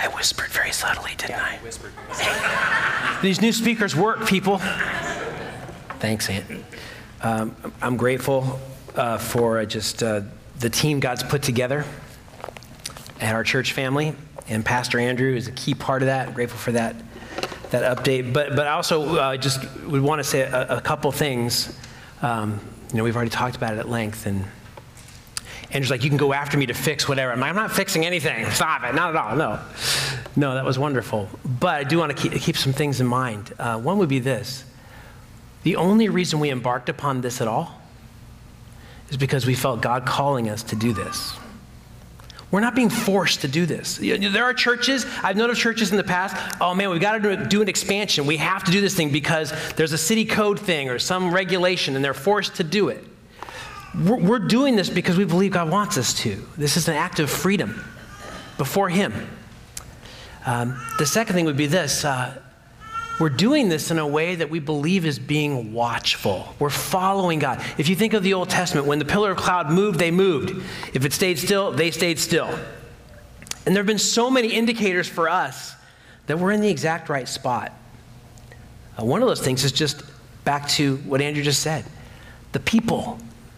I whispered very subtly, didn't I? Whispered. These new speakers work, people. Thanks, Aunt. I'm grateful for just the team God's put together at our church family, and Pastor Andrew is a key part of that. I'm grateful for that update. But I also just would want to say a couple things. We've already talked about it at length, and Andrew's like, you can go after me to fix whatever. I'm like, I'm not fixing anything. Stop it. Not at all. No, that was wonderful. But I do want to keep some things in mind. One would be this. The only reason we embarked upon this at all is because we felt God calling us to do this. We're not being forced to do this. There are churches, I've known of churches in the past, oh man, we've got to do an expansion. We have to do this thing because there's a city code thing or some regulation and they're forced to do it. We're doing this because we believe God wants us to. This is an act of freedom before Him. The second thing would be this. We're doing this in a way that we believe is being watchful. We're following God. If you think of the Old Testament, when the pillar of cloud moved, they moved. If it stayed still, they stayed still. And there have been so many indicators for us that we're in the exact right spot. One of those things is just back to what Andrew just said. The people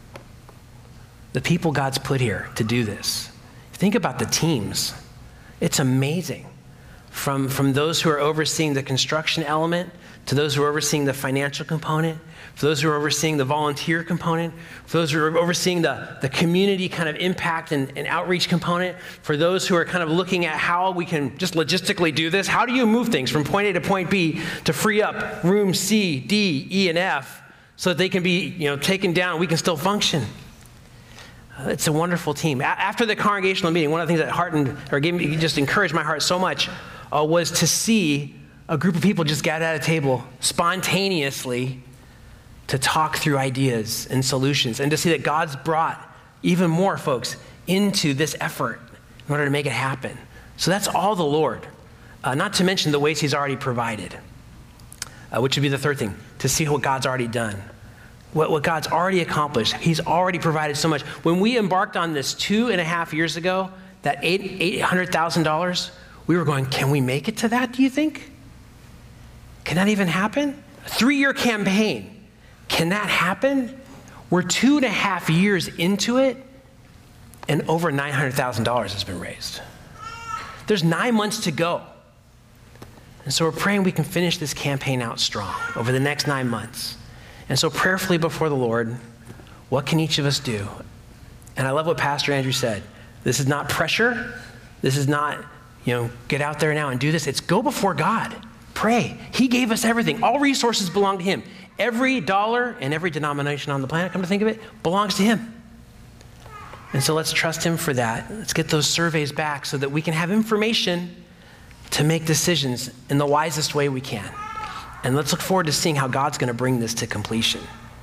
God's put here to do this. Think about the teams. It's amazing. From those who are overseeing the construction element, to those who are overseeing the financial component, for those who are overseeing the volunteer component, for those who are overseeing the community kind of impact and outreach component, for those who are kind of looking at how we can just logistically do this. How do you move things from point A to point B to free up room C, D, E, and F so that they can be taken down and we can still function? It's a wonderful team. After the congregational meeting, one of the things that heartened or just encouraged my heart so much was to see a group of people just gather at a table spontaneously to talk through ideas and solutions, and to see that God's brought even more folks into this effort in order to make it happen. So that's all the Lord, not to mention the ways He's already provided, which would be the third thing, to see what God's already done. What God's already accomplished. He's already provided so much. When we embarked on this 2.5 years ago, that $800,000, we were going, can we make it to that, do you think? Can that even happen? A 3-year campaign. Can that happen? We're 2.5 years into it, and over $900,000 has been raised. There's 9 months to go. And so we're praying we can finish this campaign out strong over the next 9 months. And so prayerfully before the Lord, what can each of us do? And I love what Pastor Andrew said. This is not pressure. This is not, get out there now and do this. It's go before God. Pray. He gave us everything. All resources belong to Him. Every dollar and every denomination on the planet, come to think of it, belongs to Him. And so let's trust Him for that. Let's get those surveys back so that we can have information to make decisions in the wisest way we can. And let's look forward to seeing how God's going to bring this to completion.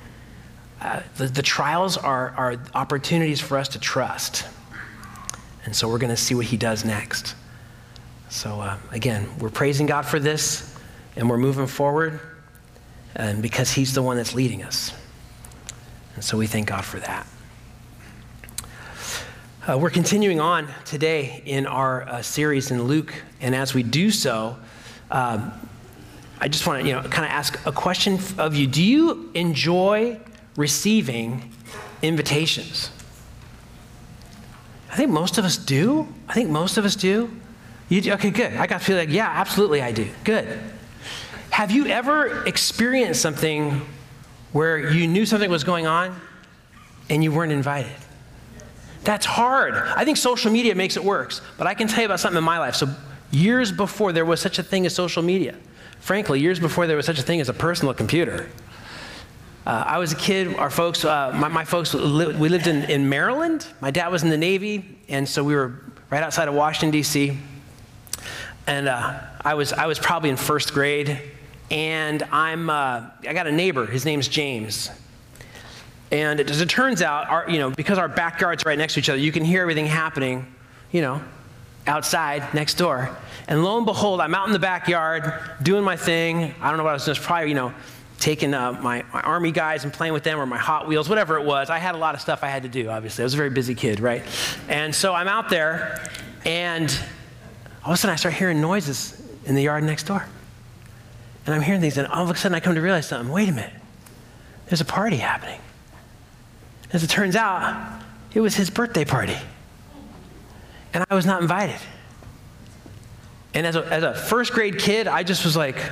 The trials are opportunities for us to trust. And so we're going to see what He does next. So again, we're praising God for this, and we're moving forward, and because He's the one that's leading us. And so we thank God for that. We're continuing on today in our series in Luke, and as we do so, I just want to, kind of ask a question of you. Do you enjoy receiving invitations? I think most of us do. Okay, good. I got to feel like, yeah, absolutely I do. Good. Have you ever experienced something where you knew something was going on and you weren't invited? That's hard. I think social media makes it worse, but I can tell you about something in my life. So years before there was such a thing as social media, frankly, years before there was such a thing as a personal computer, I was a kid. Our folks, my folks, we lived in Maryland. My dad was in the Navy, and so we were right outside of Washington, D.C. And I was probably in first grade, and I got a neighbor. His name's James. And as it turns out, because our backyards are right next to each other, you can hear everything happening, outside next door. And lo and behold, I'm out in the backyard doing my thing. I don't know what I was doing. Probably, taking my Army guys and playing with them, or my Hot Wheels, whatever it was. I had a lot of stuff I had to do, obviously. I was a very busy kid, right? And so I'm out there, and all of a sudden I start hearing noises in the yard next door. And I'm hearing things, and all of a sudden I come to realize something. Wait a minute. There's a party happening. As it turns out, it was his birthday party. And I was not invited. And as a first grade kid, I just was like,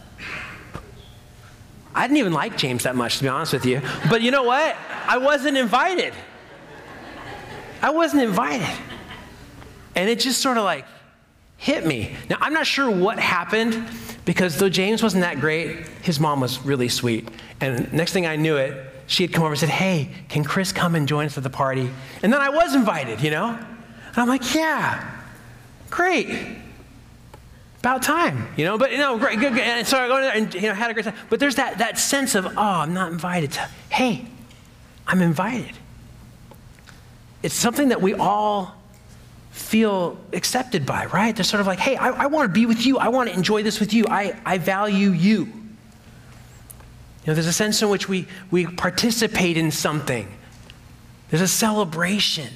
I didn't even like James that much, to be honest with you. But you know what? I wasn't invited. I wasn't invited. And it just sort of like hit me. Now, I'm not sure what happened, because though James wasn't that great, his mom was really sweet. And next thing I knew it, she had come over and said, hey, can Chris come and join us at the party? And then I was invited, you know? And I'm like, yeah, great. About time, you know? But, you know, great, good. And so I go in there and, you know, had a great time. But there's that sense of, oh, I'm not invited. Hey, I'm invited. It's something that we all feel accepted by, right? They're sort of like, hey, I want to be with you. I want to enjoy this with you. I value you. You know, there's a sense in which we participate in something. There's a celebration.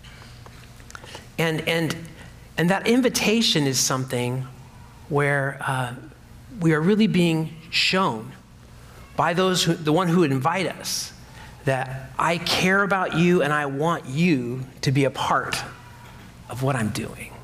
And that invitation is something where we are really being shown by the one who would invite us, that I care about you and I want you to be a part of what I'm doing.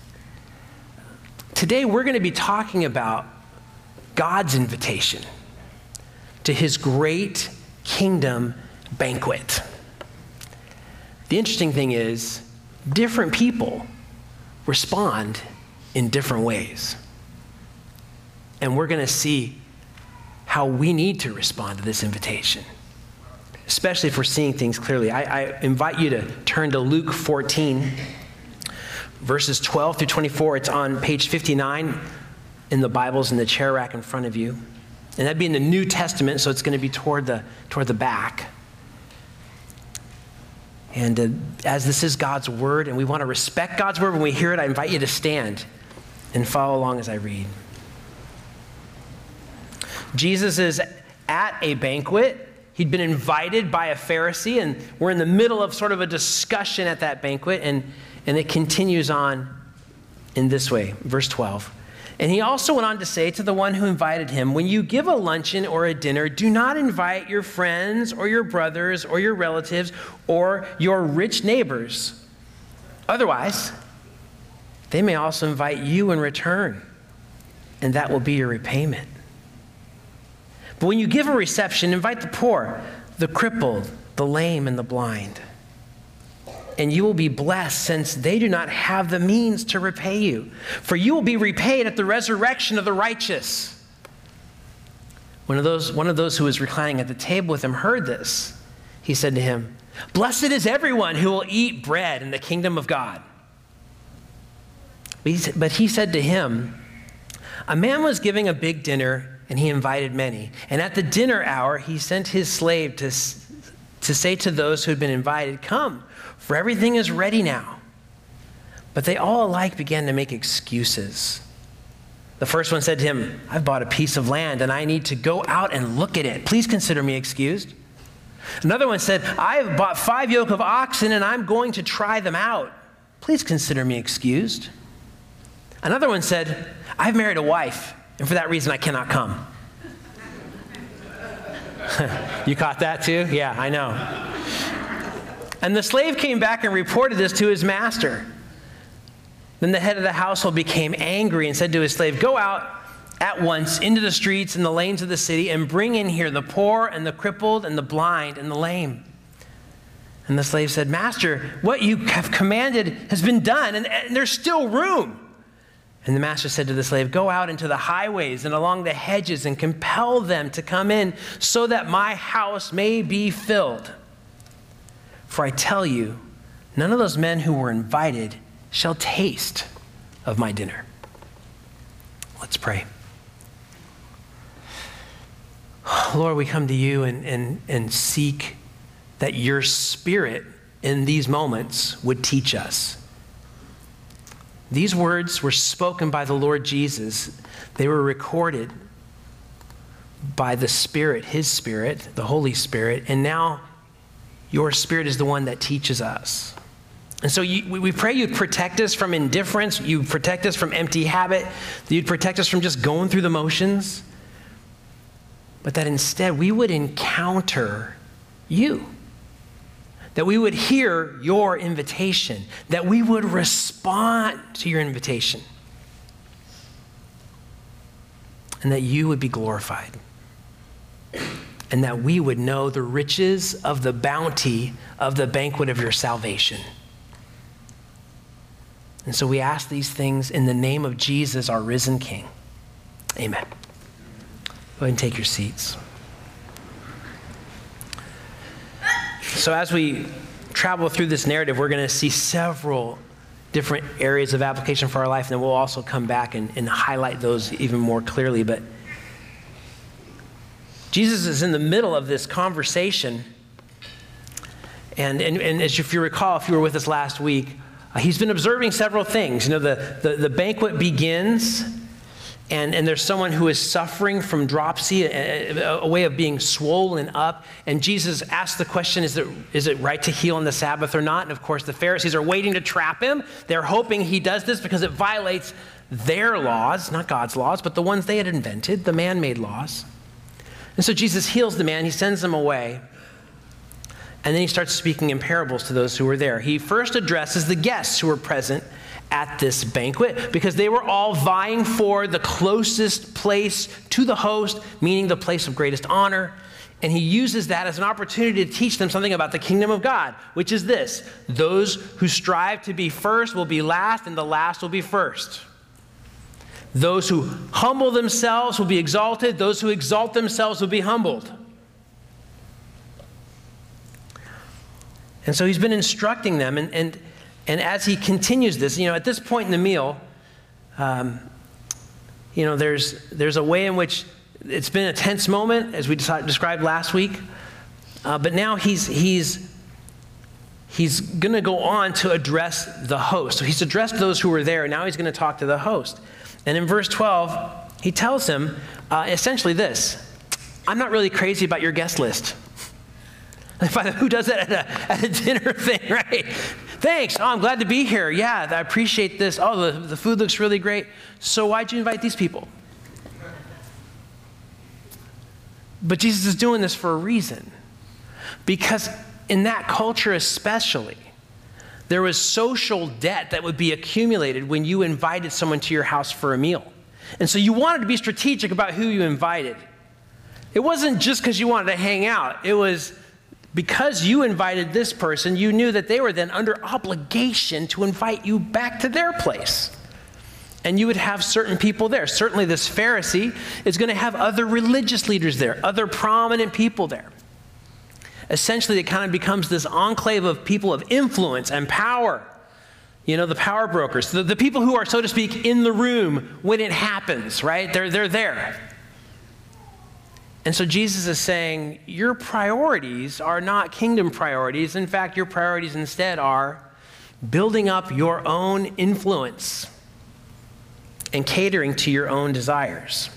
Today, we're going to be talking about God's invitation to his great kingdom banquet. The interesting thing is, different people respond in different ways. And we're going to see how we need to respond to this invitation, especially if we're seeing things clearly. I invite you to turn to Luke 14, verses 12 through 24. It's on page 59 in the Bibles in the chair rack in front of you. And that'd be in the New Testament, so it's going to be toward the back. And as this is God's word, and we want to respect God's word when we hear it, I invite you to stand and follow along as I read. Jesus is at a banquet. He'd been invited by a Pharisee, and we're in the middle of sort of a discussion at that banquet, and it continues on in this way, verse 12. And he also went on to say to the one who invited him, when you give a luncheon or a dinner, do not invite your friends or your brothers or your relatives or your rich neighbors. Otherwise, they may also invite you in return, and that will be your repayment. But when you give a reception, invite the poor, the crippled, the lame, and the blind. And you will be blessed, since they do not have the means to repay you. For you will be repaid at the resurrection of the righteous. One of those who was reclining at the table with him heard this. He said to him, blessed is everyone who will eat bread in the kingdom of God. But he said to him, a man was giving a big dinner, and he invited many. And at the dinner hour, he sent his slave to say to those who had been invited, come, for everything is ready now. But they all alike began to make excuses. The first one said to him, I've bought a piece of land and I need to go out and look at it. Please consider me excused. Another one said, I've bought 5 yoke of oxen and I'm going to try them out. Please consider me excused. Another one said, I've married a wife, and for that reason I cannot come. You caught that too? Yeah, I know. And the slave came back and reported this to his master. Then the head of the household became angry and said to his slave, go out at once into the streets and the lanes of the city and bring in here the poor and the crippled and the blind and the lame. And the slave said, Master, what you have commanded has been done, and there's still room. And the master said to the slave, go out into the highways and along the hedges and compel them to come in, so that my house may be filled. For I tell you, none of those men who were invited shall taste of my dinner. Let's pray. Lord, we come to you and seek that your Spirit in these moments would teach us. These words were spoken by the Lord Jesus. They were recorded by the Spirit, his Spirit, the Holy Spirit, and now your Spirit is the one that teaches us. And so we pray you'd protect us from indifference, you'd protect us from empty habit, that you'd protect us from just going through the motions, but that instead we would encounter you, that we would hear your invitation, that we would respond to your invitation, and that you would be glorified, and that we would know the riches of the bounty of the banquet of your salvation. And so we ask these things in the name of Jesus, our risen King. Amen. Go ahead and take your seats. So as we travel through this narrative, we're going to see several different areas of application for our life, and then we'll also come back and highlight those even more clearly. But Jesus is in the middle of this conversation, and as if you recall, if you were with us last week, he's been observing several things. You know, the banquet begins, and there's someone who is suffering from dropsy, a way of being swollen up. And Jesus asks the question, is it right to heal on the Sabbath or not? And of course, the Pharisees are waiting to trap him. They're hoping he does this because it violates their laws, not God's laws, but the ones they had invented, the man-made laws. And so Jesus heals the man. He sends them away. And then he starts speaking in parables to those who were there. He first addresses the guests who were present at this banquet because they were all vying for the closest place to the host, meaning the place of greatest honor. And he uses that as an opportunity to teach them something about the kingdom of God, which is this: those who strive to be first will be last, and the last will be first. Those who humble themselves will be exalted. Those who exalt themselves will be humbled. And so he's been instructing them, and as he continues this, you know, at this point in the meal, you know, there's a way in which it's been a tense moment, as we described last week, but now he's going to go on to address the host. So he's addressed those who were there, and now he's going to talk to the host. And in verse 12, he tells him essentially this: I'm not really crazy about your guest list. Who does that at a dinner thing, right? Thanks. Oh, I'm glad to be here. Yeah, I appreciate this. Oh, the food looks really great. So why'd you invite these people? But Jesus is doing this for a reason. Because in that culture especially, there was social debt that would be accumulated when you invited someone to your house for a meal. And so you wanted to be strategic about who you invited. It wasn't just because you wanted to hang out. It was because you invited this person, you knew that they were then under obligation to invite you back to their place. And you would have certain people there. Certainly this Pharisee is going to have other religious leaders there, other prominent people there. Essentially, it kind of becomes this enclave of people of influence and power. You know, the power brokers, the people who are, so to speak, in the room when it happens, right? They're there. And so Jesus is saying, your priorities are not kingdom priorities. In fact, your priorities instead are building up your own influence and catering to your own desires.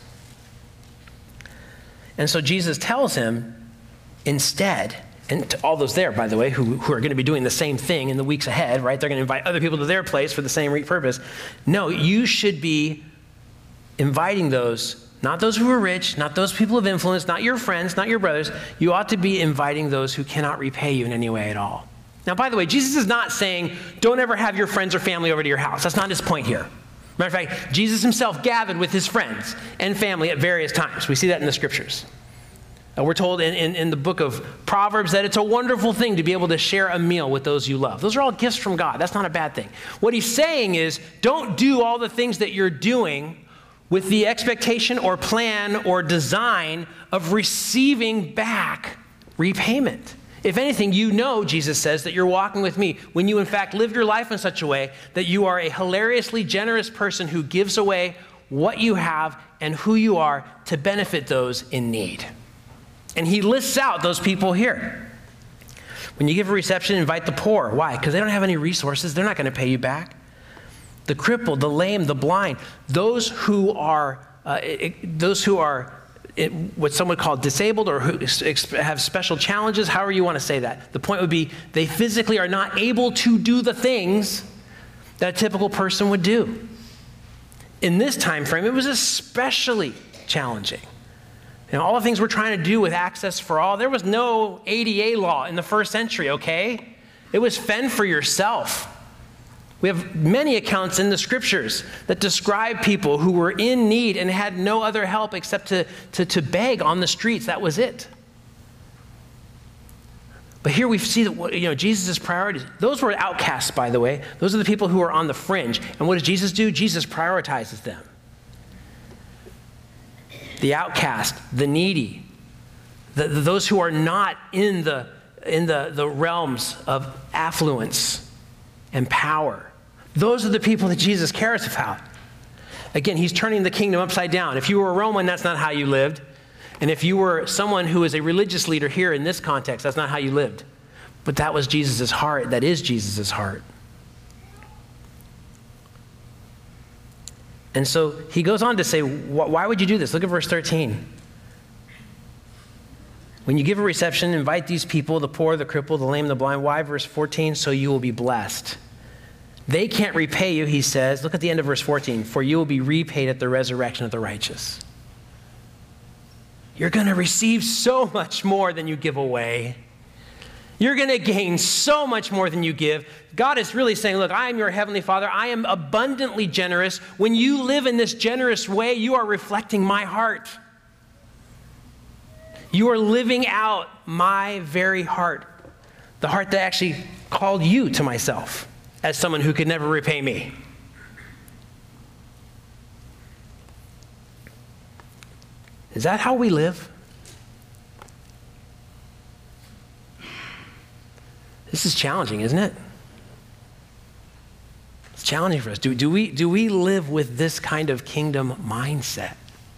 And so Jesus tells him instead, and to all those there, by the way, who are going to be doing the same thing in the weeks ahead, right? They're going to invite other people to their place for the same purpose. No, you should be inviting those, not those who are rich, not those people of influence, not your friends, not your brothers. You ought to be inviting those who cannot repay you in any way at all. Now, by the way, Jesus is not saying, don't ever have your friends or family over to your house. That's not his point here. Matter of fact, Jesus himself gathered with his friends and family at various times. We see that in the scriptures. We're told in the book of Proverbs that it's a wonderful thing to be able to share a meal with those you love. Those are all gifts from God. That's not a bad thing. What he's saying is, don't do all the things that you're doing with the expectation or plan or design of receiving back repayment. If anything, you know, Jesus says, that you're walking with me when you in fact live your life in such a way that you are a hilariously generous person who gives away what you have and who you are to benefit those in need. And he lists out those people here. When you give a reception, invite the poor. Why? Because they don't have any resources. They're not going to pay you back. The crippled, the lame, the blind, those who are what some would call disabled or who have special challenges, however you want to say that. The point would be they physically are not able to do the things that a typical person would do. In this time frame, it was especially challenging. All the things we're trying to do with Access for All, there was no ADA law in the first century, okay? It was fend for yourself. We have many accounts in the scriptures that describe people who were in need and had no other help except to beg on the streets. That was it. But here we see that Jesus' priorities. Those were outcasts, by the way. Those are the people who are on the fringe. And what does Jesus do? Jesus prioritizes them. The outcast, the needy, those who are not in the realms of affluence and power. Those are the people that Jesus cares about. Again, he's turning the kingdom upside down. If you were a Roman, that's not how you lived. And if you were someone who is a religious leader here in this context, that's not how you lived. But that was Jesus' heart. That is Jesus' heart. And so he goes on to say, why would you do this? Look at verse 13. When you give a reception, invite these people, the poor, the crippled, the lame, the blind. Why? Verse 14, so you will be blessed. They can't repay you, he says. Look at the end of verse 14. For you will be repaid at the resurrection of the righteous. You're going to receive so much more than you give away. You're going to gain so much more than you give. God is really saying, look, I am your heavenly Father. I am abundantly generous. When you live in this generous way, you are reflecting my heart. You are living out my very heart, the heart that actually called you to myself as someone who could never repay me. Is that how we live? This is challenging, isn't it? It's challenging for us. Do we live with this kind of kingdom mindset?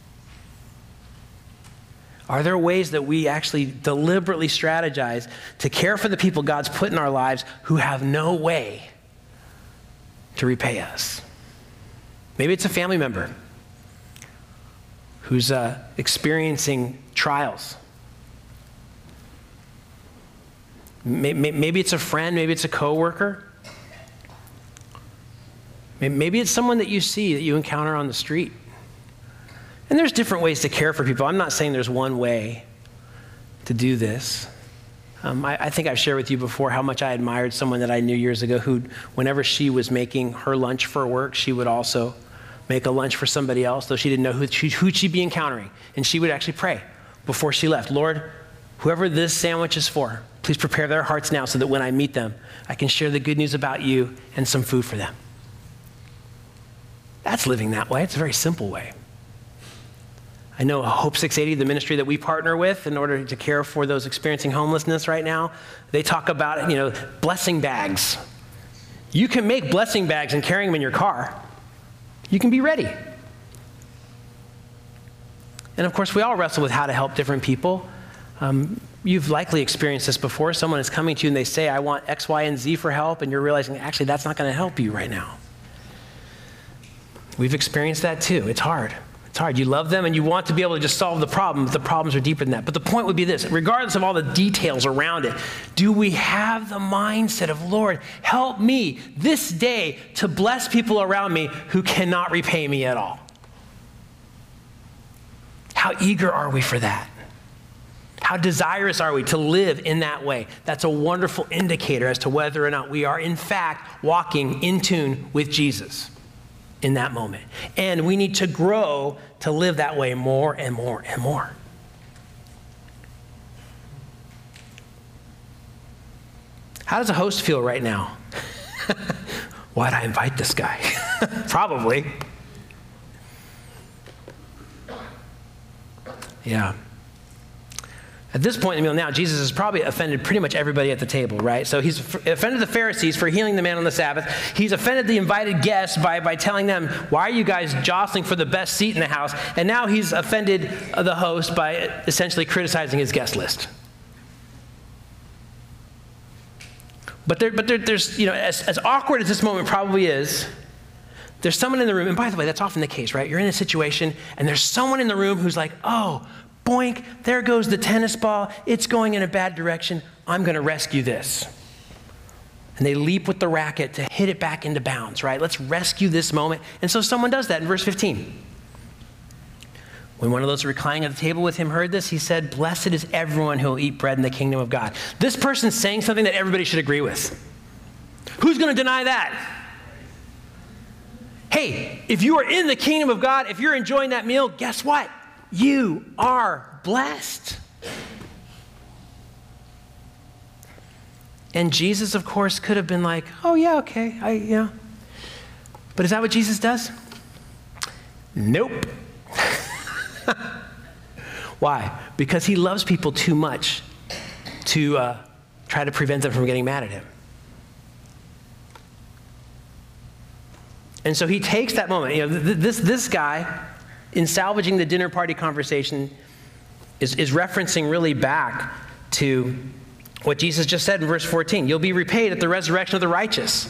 Are there ways that we actually deliberately strategize to care for the people God's put in our lives who have no way to repay us? Maybe it's a family member who's experiencing trials. Maybe it's a friend, maybe it's a coworker. Maybe it's someone that you see, that you encounter on the street. And there's different ways to care for people. I'm not saying there's one way to do this. I think I've shared with you before how much I admired someone that I knew years ago who, whenever she was making her lunch for work, she would also make a lunch for somebody else, though she didn't know who she'd be encountering. And she would actually pray before she left. Lord, whoever this sandwich is for, please prepare their hearts now so that when I meet them, I can share the good news about you and some food for them. That's living that way. It's a very simple way. I know Hope 680, the ministry that we partner with in order to care for those experiencing homelessness right now, they talk about, blessing bags. You can make blessing bags and carrying them in your car. You can be ready. And of course, we all wrestle with how to help different people. You've likely experienced this before. Someone is coming to you and they say, I want X, Y, and Z for help, and you're realizing, actually, that's not going to help you right now. We've experienced that too. It's hard. It's hard. You love them and you want to be able to just solve the problem, but the problems are deeper than that. But the point would be this, regardless of all the details around it, do we have the mindset of, Lord, help me this day to bless people around me who cannot repay me at all? How eager are we for that? How desirous are we to live in that way? That's a wonderful indicator as to whether or not we are in fact walking in tune with Jesus in that moment. And we need to grow to live that way more and more and more. How does a host feel right now? Why'd I invite this guy? Probably. Yeah. At this point in the meal now, Jesus has probably offended pretty much everybody at the table, right? So he's offended the Pharisees for healing the man on the Sabbath. He's offended the invited guests by telling them, why are you guys jostling for the best seat in the house? And now he's offended the host by essentially criticizing his guest list. But there's, as awkward as this moment probably is, there's someone in the room, and by the way, that's often the case, right? You're in a situation, and there's someone in the room who's like, oh, Boink, there goes the tennis ball. It's going in a bad direction. I'm going to rescue this. And they leap with the racket to hit it back into bounds, right? Let's rescue this moment. And so someone does that in verse 15. When one of those reclining at the table with him heard this, he said, "Blessed is everyone who will eat bread in the kingdom of God." This person's saying something that everybody should agree with. Who's going to deny that? Hey, if you are in the kingdom of God, if you're enjoying that meal, guess what? You are blessed. And Jesus, of course, could have been like, "Oh yeah, okay, But is that what Jesus does? Nope. Why? Because he loves people too much to try to prevent them from getting mad at him. And so he takes that moment. This guy, in salvaging the dinner party conversation, is referencing really back to what Jesus just said in verse 14. You'll be repaid at the resurrection of the righteous.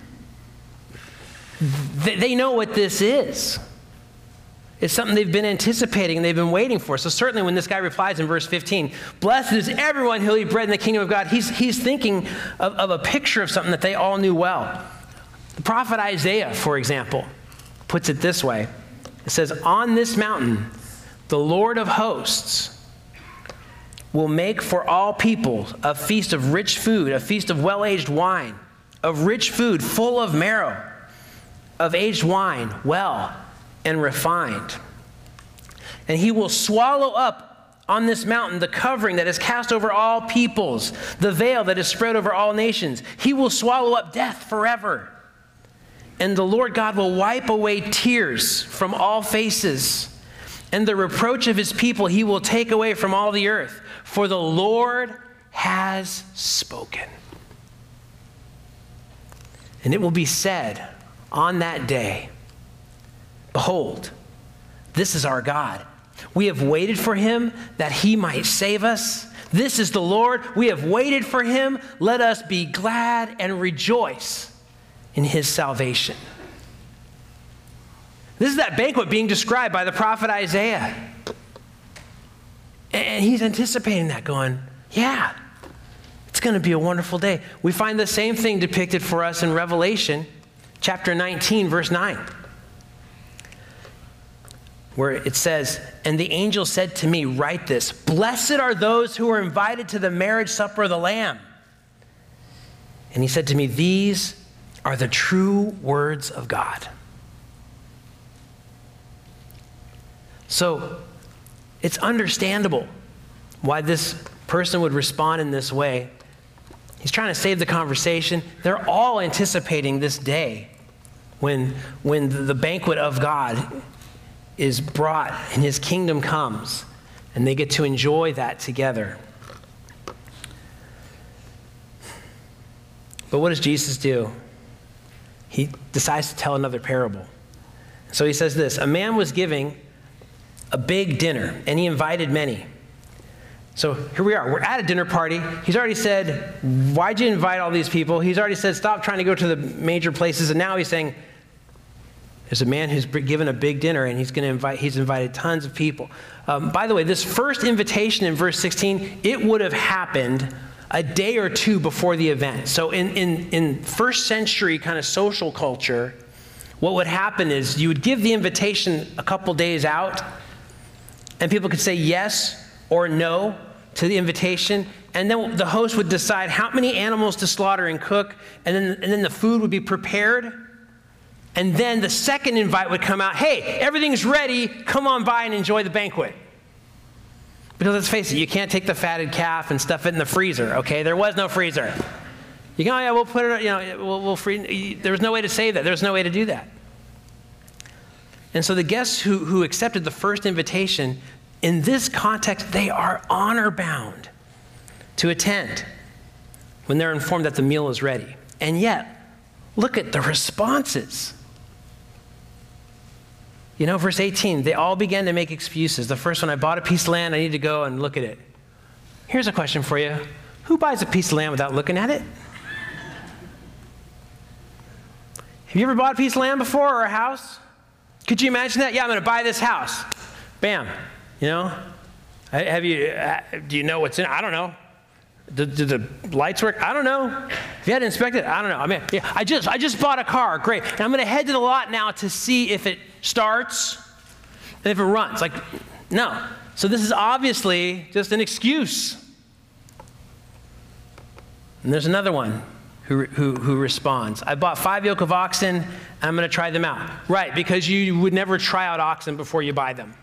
They know what this is. It's something they've been anticipating and they've been waiting for. So certainly when this guy replies in verse 15, "Blessed is everyone who'll eat bread in the kingdom of God," he's thinking of a picture of something that they all knew well. The prophet Isaiah, for example, puts it this way. It says, "On this mountain, the Lord of hosts will make for all people a feast of rich food, a feast of well-aged wine, of rich food full of marrow, of aged wine, well and refined. And he will swallow up on this mountain the covering that is cast over all peoples, the veil that is spread over all nations. He will swallow up death forever. And the Lord God will wipe away tears from all faces. And the reproach of his people he will take away from all the earth. For the Lord has spoken." And it will be said on that day, "Behold, this is our God. We have waited for him that he might save us. This is the Lord. We have waited for him. Let us be glad and rejoice in his salvation." This is that banquet being described by the prophet Isaiah. And he's anticipating that, going, yeah, it's going to be a wonderful day. We find the same thing depicted for us in Revelation chapter 19, verse 9, where it says, "And the angel said to me, write this, blessed are those who are invited to the marriage supper of the Lamb. And he said to me, these are the true words of God." So it's understandable why this person would respond in this way. He's trying to save the conversation. They're all anticipating this day when the banquet of God is brought and his kingdom comes, and they get to enjoy that together. But what does Jesus do? He decides to tell another parable. So he says this, "A man was giving a big dinner, and he invited many." So here we are. We're at a dinner party. He's already said, why'd you invite all these people? He's already said, stop trying to go to the major places. And now he's saying, there's a man who's given a big dinner, and he's invited tons of people. By the way, this first invitation in verse 16, it would have happened a day or two before the event. So in first century kind of social culture, what would happen is you would give the invitation a couple days out, and people could say yes or no to the invitation, and then the host would decide how many animals to slaughter and cook, and then the food would be prepared, and then the second invite would come out, hey, everything's ready, come on by and enjoy the banquet. Because let's face it, you can't take the fatted calf and stuff it in the freezer, okay? There was no freezer. You go, oh yeah, we'll put it, we'll free. There was no way to save that. There was no way to do that. And so the guests who accepted the first invitation, in this context, they are honor-bound to attend when they're informed that the meal is ready. And yet, look at the responses. Verse 18, they all began to make excuses. The first one, I bought a piece of land, I need to go and look at it. Here's a question for you. Who buys a piece of land without looking at it? Have you ever bought a piece of land before, or a house? Could you imagine that? Yeah, I'm going to buy this house. Bam. Do you know what's in it? I don't know. Do the lights work? I don't know. Have you had it inspected? I don't know. I mean, yeah, I just bought a car. Great. And I'm going to head to the lot now to see if it starts and if it runs. Like, no. So this is obviously just an excuse. And there's another one who responds. I bought 5 yoke of oxen, and I'm going to try them out. Right, because you would never try out oxen before you buy them.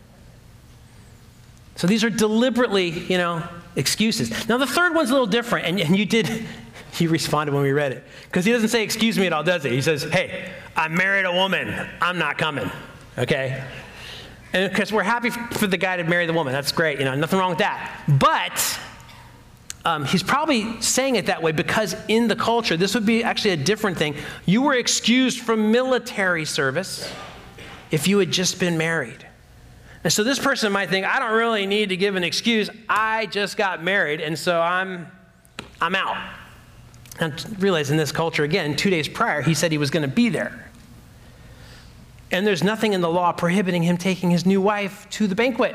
So these are deliberately, excuses. Now the third one's a little different, and you responded when we read it. Because he doesn't say, excuse me at all, does he? He says, hey, I married a woman. I'm not coming, okay? And because we're happy for the guy to marry the woman. That's great, nothing wrong with that. But he's probably saying it that way because in the culture, this would be actually a different thing. You were excused from military service if you had just been married. And so this person might think, I don't really need to give an excuse. I just got married, and so I'm out. And realize in this culture, again, 2 days prior, he said he was going to be there. And there's nothing in the law prohibiting him taking his new wife to the banquet.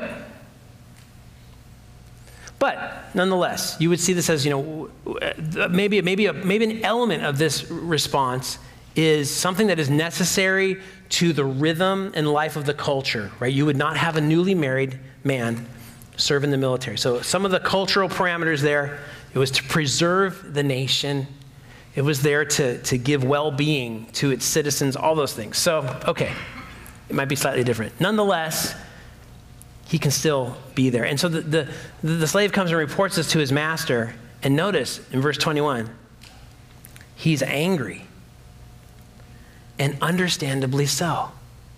But nonetheless, you would see this as, maybe an element of this response is something that is necessary to the rhythm and life of the culture, right? You would not have a newly married man serve in the military. So some of the cultural parameters there, it was to preserve the nation. It was there to give well-being to its citizens, all those things. So, okay, it might be slightly different. Nonetheless, he can still be there. And so the slave comes and reports this to his master. And notice in verse 21, he's angry. And understandably so.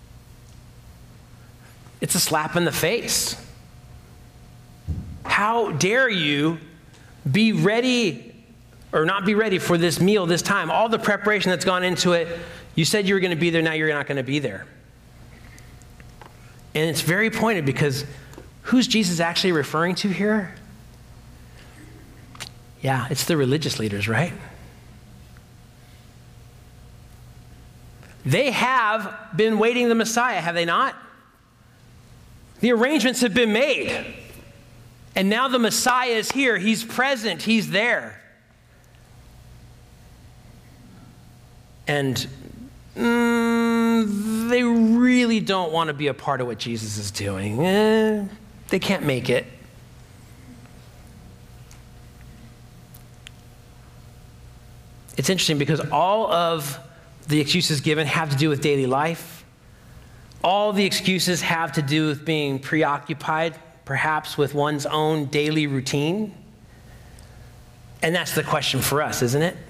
It's a slap in the face. How dare you be ready or not be ready for this meal this time? All the preparation that's gone into it, you said you were going to be there, now you're not going to be there. And it's very pointed because who's Jesus actually referring to here? Yeah, it's the religious leaders, right? They have been waiting the Messiah, have they not? The arrangements have been made. And now the Messiah is here. He's present. He's there. And they really don't want to be a part of what Jesus is doing. They can't make it. It's interesting because all of the excuses given have to do with daily life. All the excuses have to do with being preoccupied, perhaps with one's own daily routine. And that's the question for us, isn't it?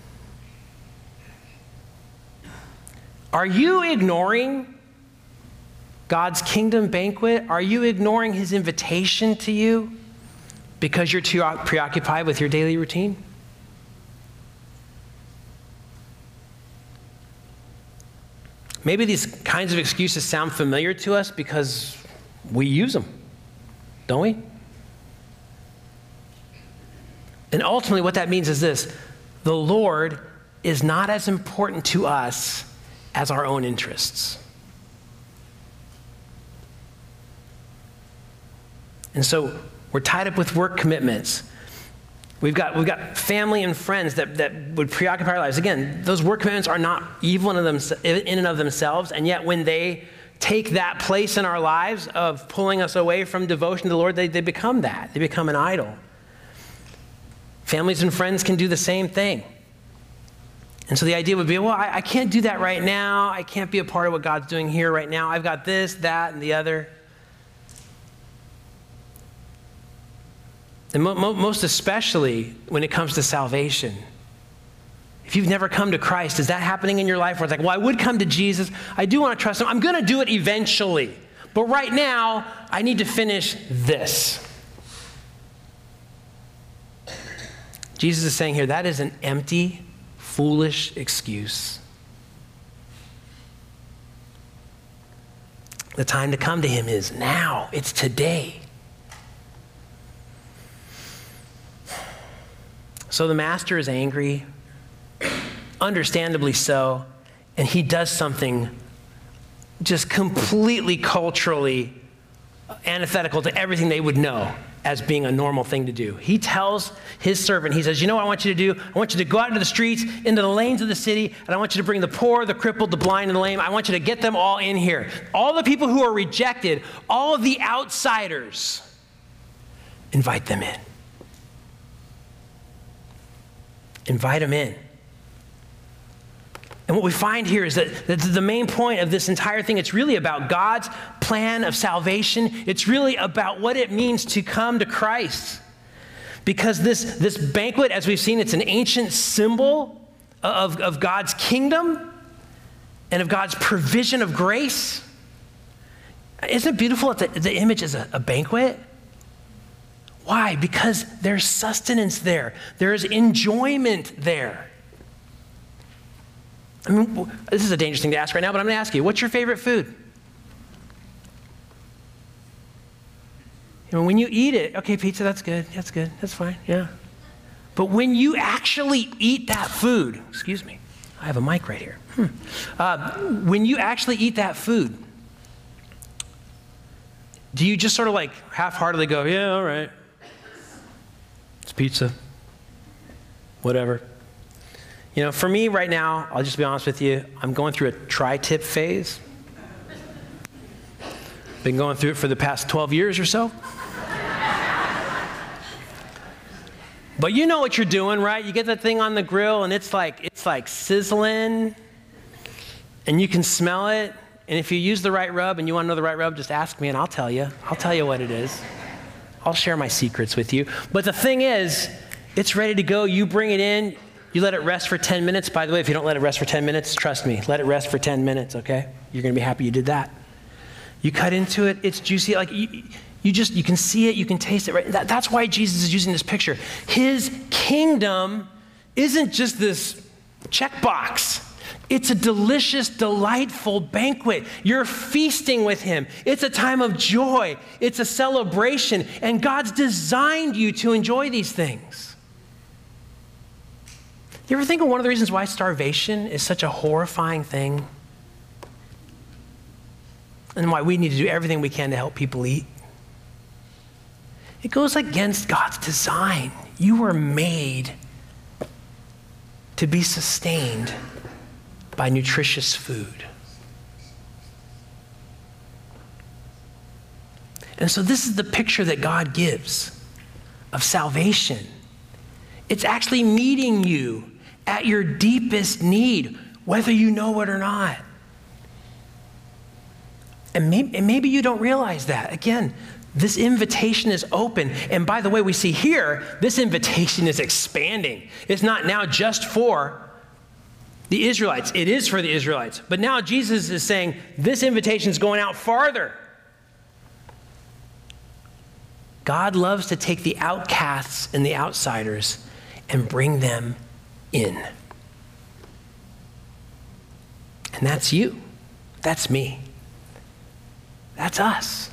Are you ignoring God's kingdom banquet? Are you ignoring his invitation to you because you're too preoccupied with your daily routine? Maybe these kinds of excuses sound familiar to us because we use them, don't we? And ultimately what that means is this: the Lord is not as important to us as our own interests. And so we're tied up with work commitments. We've got family and friends that would preoccupy our lives. Again, those work commitments are not evil in and of themselves, and yet when they take that place in our lives of pulling us away from devotion to the Lord, they become that. They become an idol. Families and friends can do the same thing. And so the idea would be, well, I can't do that right now. I can't be a part of what God's doing here right now. I've got this, that, and the other. And most especially when it comes to salvation. If you've never come to Christ, is that happening in your life where it's like, well, I would come to Jesus. I do want to trust him. I'm going to do it eventually. But right now, I need to finish this. Jesus is saying here, that is an empty, foolish excuse. The time to come to him is now. It's today. So the master is angry, understandably so, and he does something just completely culturally antithetical to everything they would know as being a normal thing to do. He tells his servant, he says, you know what I want you to do? I want you to go out into the streets, into the lanes of the city, and I want you to bring the poor, the crippled, the blind, and the lame. I want you to get them all in here. All the people who are rejected, all of the outsiders, invite them in. Invite them in. And what we find here is that the main point of this entire thing, it's really about God's plan of salvation. It's really about what it means to come to Christ. Because this banquet, as we've seen, it's an ancient symbol of God's kingdom and of God's provision of grace. Isn't it beautiful that the image is a banquet? Why? Because there's sustenance there. There's enjoyment there. I mean, this is a dangerous thing to ask right now, but I'm going to ask you, what's your favorite food? You know, when you eat it, okay, pizza, that's good, that's fine, yeah. But when you actually eat that food, excuse me, I have a mic right here. When you actually eat that food, do you just sort of like half-heartedly go, yeah, all right, it's pizza, whatever? You know, for me right now, I'll just be honest with you, I'm going through a tri-tip phase. Been going through it for the past 12 years or so. But you know what you're doing, right? You get that thing on the grill and it's like sizzling and you can smell it. And if you use the right rub and you want to know the right rub, just ask me and I'll tell you. I'll tell you what it is. I'll share my secrets with you. But the thing is, it's ready to go. You bring it in. You let it rest for 10 minutes. By the way, if you don't let it rest for 10 minutes, trust me, let it rest for 10 minutes, okay? You're going to be happy you did that. You cut into it, it's juicy. Like you can see it, you can taste it, right? That's why Jesus is using this picture. His kingdom isn't just this checkbox. It's a delicious, delightful banquet. You're feasting with him. It's a time of joy. It's a celebration. And God's designed you to enjoy these things. You ever think of one of the reasons why starvation is such a horrifying thing? And why we need to do everything we can to help people eat? It goes against God's design. You were made to be sustained by nutritious food. And so this is the picture that God gives of salvation. It's actually meeting you at your deepest need, whether you know it or not. And maybe you don't realize that. Again, this invitation is open. And by the way, we see here, this invitation is expanding. It's not now just for the Israelites. It is for the Israelites. But now Jesus is saying this invitation is going out farther. God loves to take the outcasts and the outsiders and bring them in. And that's you. That's me. That's us.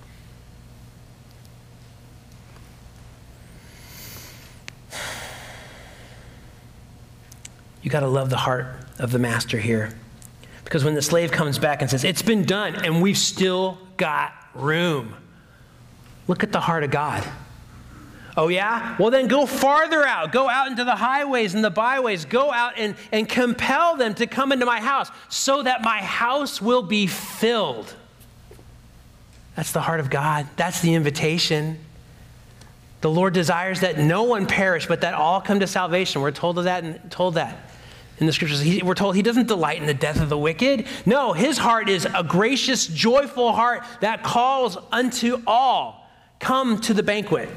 You got to love the heart of the master here. Because when the slave comes back and says, it's been done, and we've still got room. Look at the heart of God. Oh yeah? Well then go farther out. Go out into the highways and the byways. Go out and compel them to come into my house so that my house will be filled. That's the heart of God. That's the invitation. The Lord desires that no one perish, but that all come to salvation. We're told that in the scriptures. We're told he doesn't delight in the death of the wicked. No, his heart is a gracious, joyful heart that calls unto all. Come to the banquet.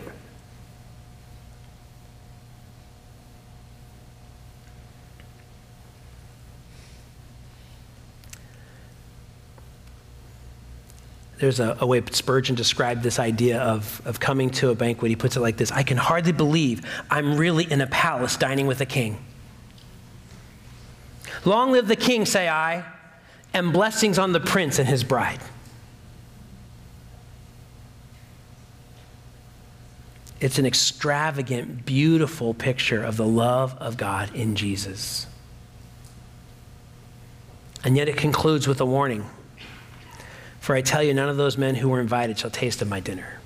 There's a way Spurgeon described this idea of coming to a banquet. He puts it like this: I can hardly believe I'm really in a palace dining with a king. Long live the king, say I, and blessings on the prince and his bride. It's an extravagant, beautiful picture of the love of God in Jesus. And yet it concludes with a warning. For I tell you, none of those men who were invited shall taste of my dinner.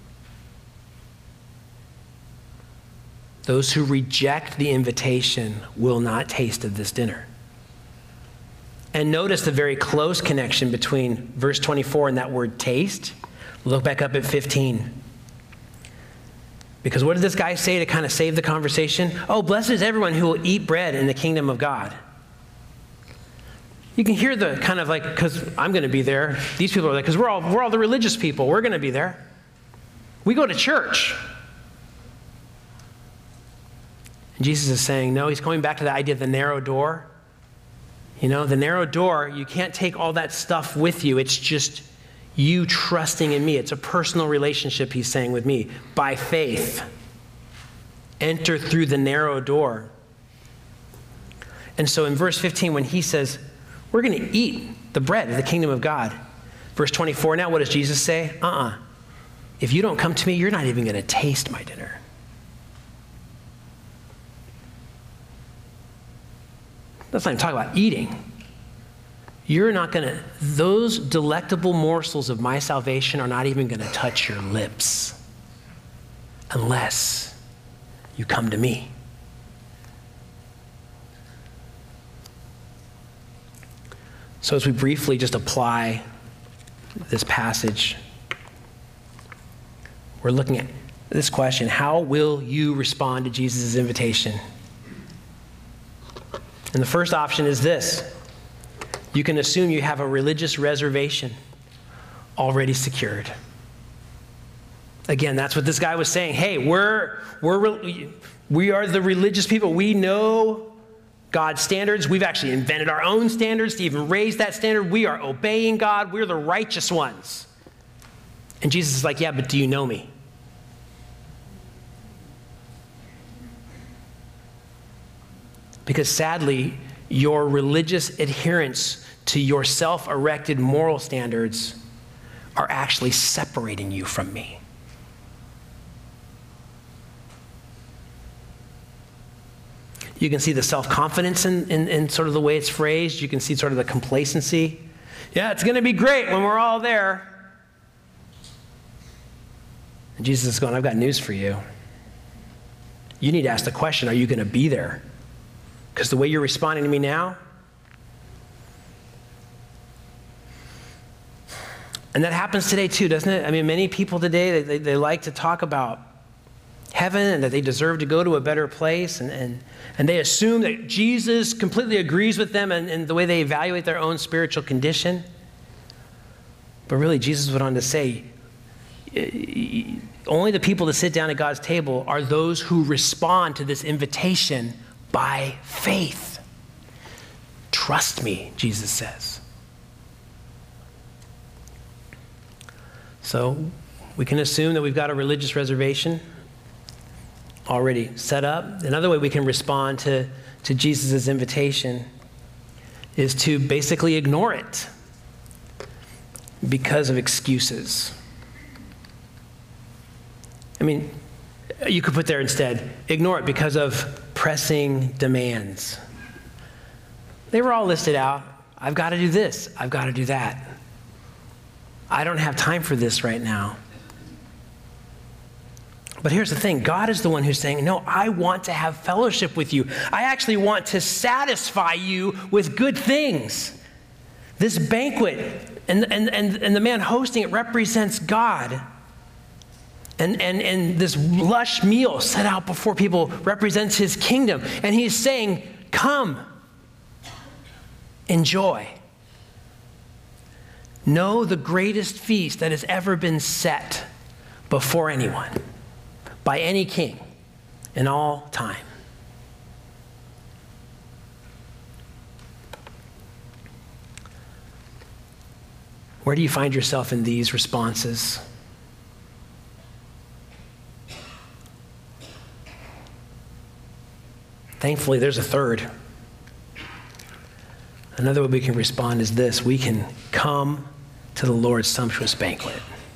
Those who reject the invitation will not taste of this dinner. And notice the very close connection between verse 24 and that word taste. Look back up at 15. Because what did this guy say to kind of save the conversation? Oh, blessed is everyone who will eat bread in the kingdom of God. You can hear the kind of like, because I'm going to be there. These people are like, because we're all the religious people. We're going to be there. We go to church. And Jesus is saying, no, he's going back to the idea of the narrow door. You know, the narrow door, you can't take all that stuff with you. It's just you trusting in me. It's a personal relationship, he's saying, with me. By faith, enter through the narrow door. And so in verse 15, when he says, we're going to eat the bread of the kingdom of God. Verse 24, now what does Jesus say? If you don't come to me, you're not even going to taste my dinner. Let's not even talk about eating. You're not going to, those delectable morsels of my salvation are not even going to touch your lips unless you come to me. So as we briefly just apply this passage, we're looking at this question: how will you respond to Jesus' invitation? And the first option is this: you can assume you have a religious reservation already secured. Again, that's what this guy was saying. Hey, we are the religious people. We know God's standards. We've actually invented our own standards to even raise that standard. We are obeying God. We're the righteous ones. And Jesus is like, yeah, but do you know me? Because sadly, your religious adherence to your self-erected moral standards are actually separating you from me. You can see the self-confidence in sort of the way it's phrased. You can see sort of the complacency. Yeah, it's going to be great when we're all there. And Jesus is going, I've got news for you. You need to ask the question, are you going to be there? Because the way you're responding to me now, and that happens today too, doesn't it? I mean, many people today, they like to talk about heaven and that they deserve to go to a better place, and they assume that Jesus completely agrees with them and the way they evaluate their own spiritual condition. But really, Jesus went on to say, only the people that sit down at God's table are those who respond to this invitation by faith. Trust me, Jesus says. So we can assume that we've got a religious reservation already set up. Another way we can respond to Jesus' invitation is to basically ignore it because of excuses. I mean, you could put there instead, ignore it because of pressing demands. They were all listed out. I've got to do this. I've got to do that. I don't have time for this right now. But here's the thing. God is the one who's saying, no, I want to have fellowship with you. I actually want to satisfy you with good things. This banquet and the man hosting it represents God. And this lush meal set out before people represents his kingdom. And he's saying, come, enjoy. Know the greatest feast that has ever been set before anyone, by any king in all time. Where do you find yourself in these responses? Thankfully, there's a third. Another way we can respond is this: we can come to the Lord's sumptuous banquet.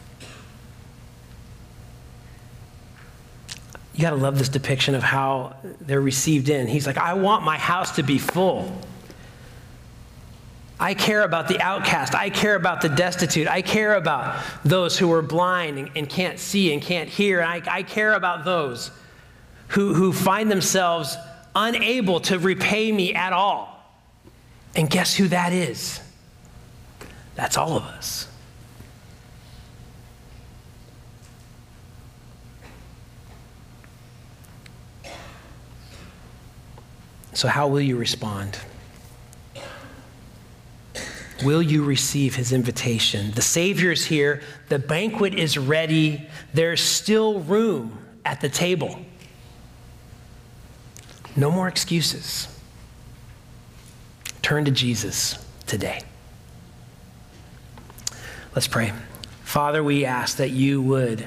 You got to love this depiction of how they're received in. He's like, I want my house to be full. I care about the outcast. I care about the destitute. I care about those who are blind and can't see and can't hear. I care about those who find themselves unable to repay me at all. And guess who that is? That's all of us. So how will you respond? Will you receive his invitation? The Savior's here. The banquet is ready. There's still room at the table. No more excuses. Turn to Jesus today. Let's pray. Father, we ask that you would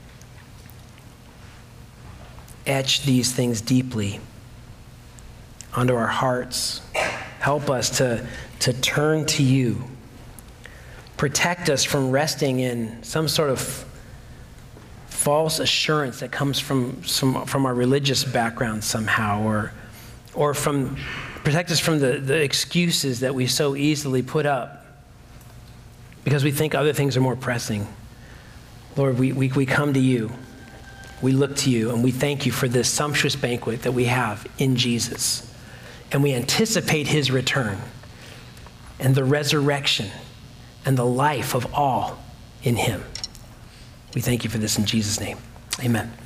etch these things deeply onto our hearts. Help us to turn to you. Protect us from resting in some sort of false assurance that comes from our religious background somehow, or protect us from the excuses that we so easily put up because we think other things are more pressing. Lord, we come to you. We look to you, and we thank you for this sumptuous banquet that we have in Jesus. And we anticipate his return and the resurrection and the life of all in him. We thank you for this in Jesus' name. Amen.